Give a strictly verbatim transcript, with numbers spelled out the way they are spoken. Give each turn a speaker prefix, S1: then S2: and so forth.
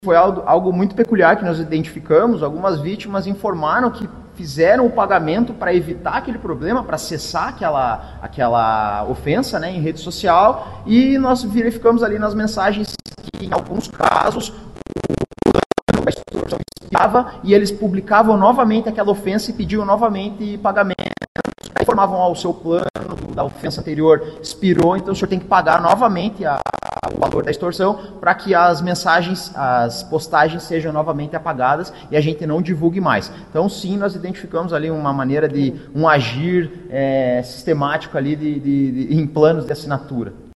S1: foi algo, algo muito peculiar que nós identificamos. Algumas vítimas informaram que fizeram o pagamento para evitar aquele problema, para cessar aquela, aquela ofensa, né, em rede social, e nós verificamos ali nas mensagens que em alguns casos o extorsão expirava e eles publicavam novamente aquela ofensa e pediam novamente pagamento. Aí informavam ao seu plano da ofensa anterior expirou, então o senhor tem que pagar novamente a, o valor da extorsão para que as mensagens, as postagens sejam novamente apagadas e a gente não divulgue mais. Então sim, nós identificamos ali uma maneira de um agir é, sistemático ali de, de, de, em planos de assinatura.